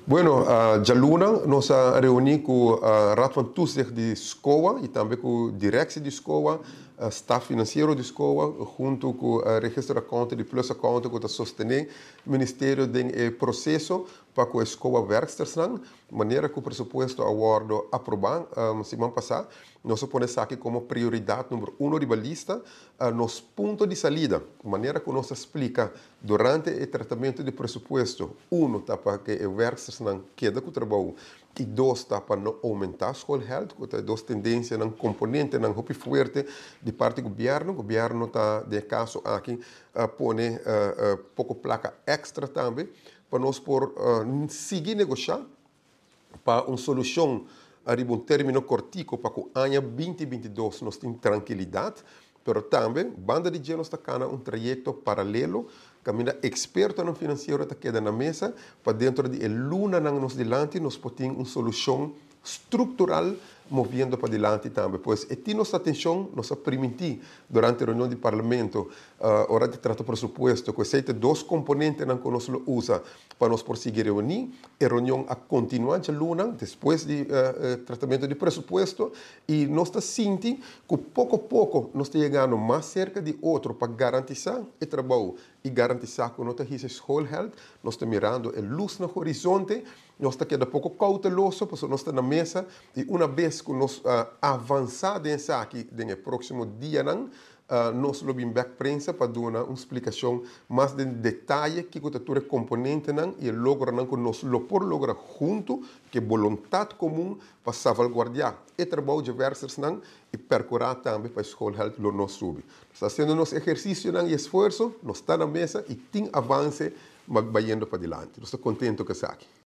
Bueno, já luna nós reunimos com a Raad van Toezicht de escola e também com a direção de escola, staff financeiro de escola, junto com o registro de conta de plus account, que está sostener o Ministério do processo para que a escola werksters de maneira que o pressuposto awardo aprovado semana passada, nós ponemos aqui como prioridade número 1 de lista nos pontos de saída, de maneira que nós explica durante o tratamento do pressuposto, está para que o werksters não quede com o trabalho e dois está para não aumentar a schoolgeld, que tem duas tendências, um componente não muito forte de parte do governo. O governo está, de caso aqui, põe pouco placa extra também, para nós por seguir negociando para uma solução arriba um término cortico para que o ano 2022 nós tenhamos tranquilidade, mas também banda de gelo está cana um trajeto paralelo, caminha experto no financeiro está queda na mesa, para dentro de luna não nos delante nós podemos uma solução estrutural movendo para delante também. Pois e nossa atenção, nossa permitir durante a reunião do parlamento, hora de tratar pressuposto, que seja dois componentes que nós usa para nós prosseguir reunir, a reunião a continuar de luna, depois do tratamento de pressuposto, e nós está sentindo que pouco a pouco nós está chegando mais cerca de outro para garantizar o trabalho e garantizar que nós temos schoolgeld, nós está mirando a luz no horizonte, nós está quedando pouco cauteloso, porque nós está na mesa, e uma vez que nós avançar nesse aqui, no próximo dia, nós lobbying back prensa para dar uma explicação mais de detalhe que a componente e logra que nós logra junto que vontade comum para salvaguardar o trabalho de diversos e percurar também para a escola do nosso sub. Está sendo nosso exercício e esforço, nós está na mesa e tem avance, mas vai indo para adiante. Nós estamos contentes com isso aqui.